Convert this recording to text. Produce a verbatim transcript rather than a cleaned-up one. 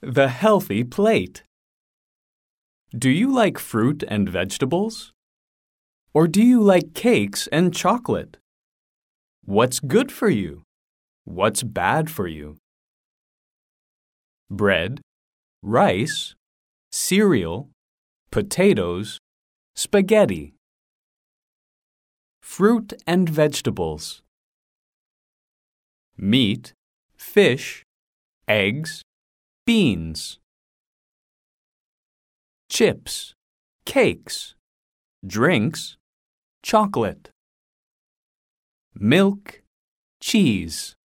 The healthy plate. Do you like fruit and vegetables? Or do you like cakes and chocolate? What's good for you? What's bad for you? Bread, rice, cereal, potatoes, spaghetti. Fruit and vegetables. Meat, fish, eggs, beans. Chips, cakes, drinks, chocolate. Milk, cheese.